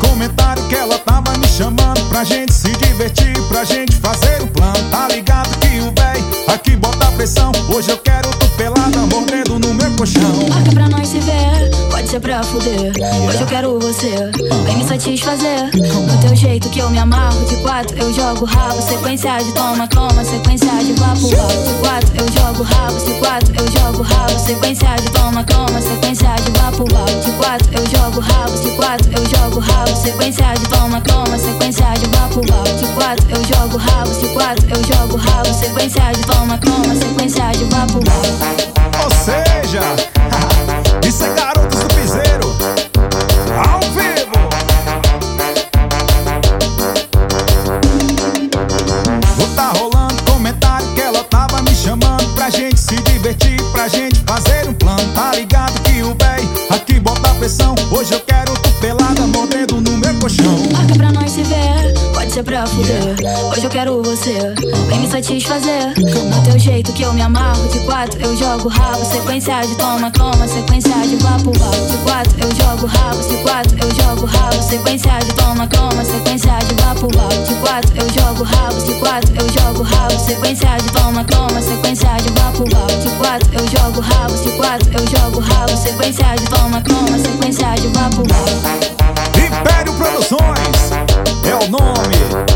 comentário que ela tava me chamando pra gente se divertir, pra gente fazer um plano. Tá ligado que o véi aqui bota pressão. Hoje eu quero tu pelada, mordendo no meu colchão. Marca pra nós se ver, pode ser pra fuder. Hoje eu quero você, vem me satisfazer. Do teu jeito que eu me amarro, de quatro eu jogo rabo. Sequência de toma, toma, sequência de vapo, vapo. De quatro eu jogo rabo, de quatro eu jogo rabo. Sequência de toma, toma, sequência de vapo, vapo. De quatro eu jogo rabo, de quatro eu jogo rabo. Sequência de toma, toma, sequência de vapo, vapo. De quatro eu jogo rabo, de quatro eu jogo rabo. Sequência de toma, toma, sequência de vapo, vapo. Ou seja, isso é Garotos do Piseiro ao vivo. Tá rolando comentário que ela tava me chamando pra gente se divertir, pra gente fazer um plano. Tá ligado que o véi aqui bota pressão. Hoje eu quero tu pelada, mordendo no meu colchão. Marca pra nós se ver, pode ser pra fuder. Hoje eu quero você, vem me satisfazer. Do teu jeito que eu me amarro, de quatro eu jogo rabo. Sequência de toma, toma, sequência de vapo, vapo. De quatro eu jogo rabo, de quatro eu jogo rabo. Sequência de toma, toma, sequência de vapo, vapo. De quatro eu jogo rabo, de quatro eu jogo rabo. Sequência de toma, toma, sequência de vapo, vapo. De quatro eu jogo rabo, de quatro eu jogo rabo. Sequência de toma, toma, sequência de vapo, vapo. Império Produções é o nome.